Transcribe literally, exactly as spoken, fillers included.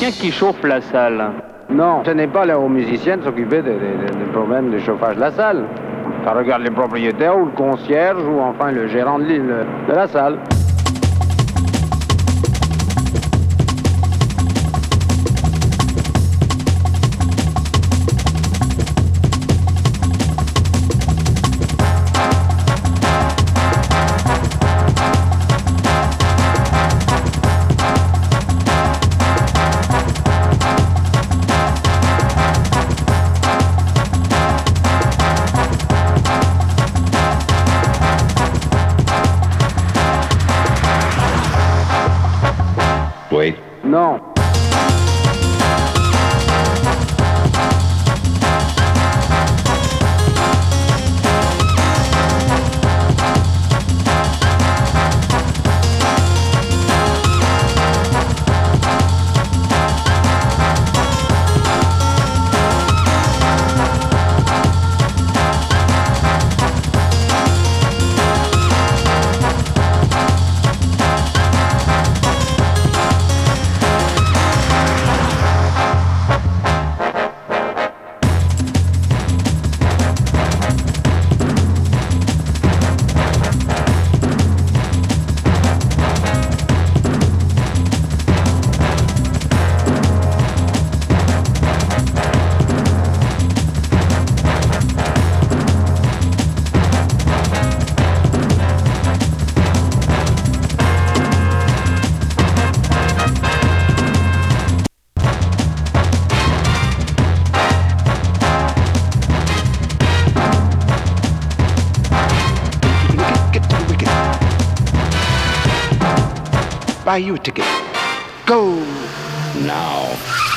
musicien qui chauffe la salle. Non, ce n'est pas aux musiciens de s'occuper des, des, des problèmes de chauffage de la salle. Ça regarde les propriétaires ou le concierge ou enfin le gérant de, l'île, de la salle. Oui. Non. Buy you a ticket. Go! Now.